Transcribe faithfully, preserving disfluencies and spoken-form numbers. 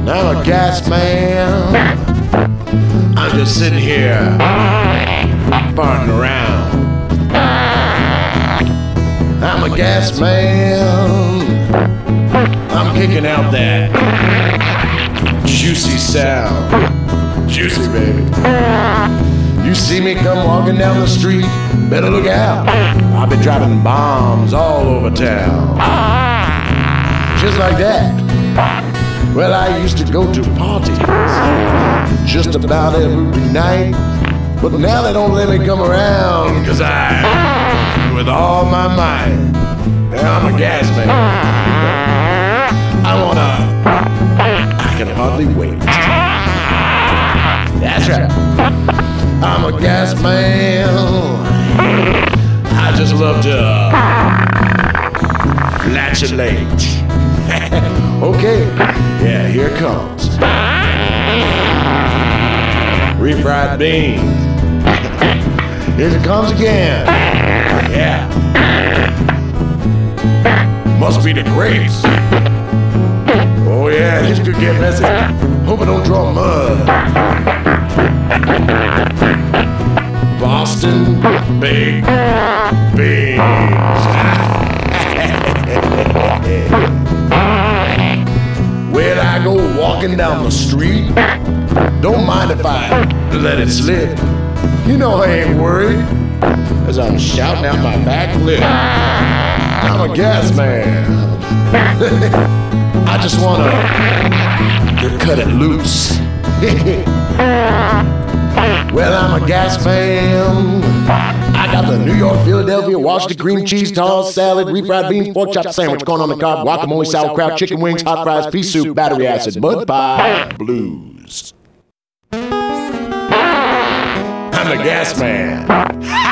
I'm a gas man. I'm just sitting here farting around. I'm a gas man. I'm kicking out that juicy sound. Juicy, baby. You see me come walking down the street, better look out. I've been dropping bombs all over town. Just like that. Well, I used to go to parties just about every night, but now they don't let me come around, cause I, with all my might, I'm a gas man. I wanna, I can hardly wait. That's right. I'm a gas man. I just love to flatulate. Okay, yeah, here it comes. Refried beans. Here it comes again. Yeah. Must be the grapes. Oh yeah, this could get messy. Hope I don't draw mud. Boston baked beans. When I go walking down the street, don't mind if I let it slip. You know I ain't worried, as I'm shouting out my back lip. I'm a gas man. I just wanna cut it loose. Well, I'm a gas fan. I got the New York, Philadelphia, Washington cream cheese, tossed salad, refried beans, pork chop sandwich, corn on the cob, guacamole, sauerkraut, chicken wings, hot fries, pea soup, battery acid, mud pie, blues. I'm the gas man.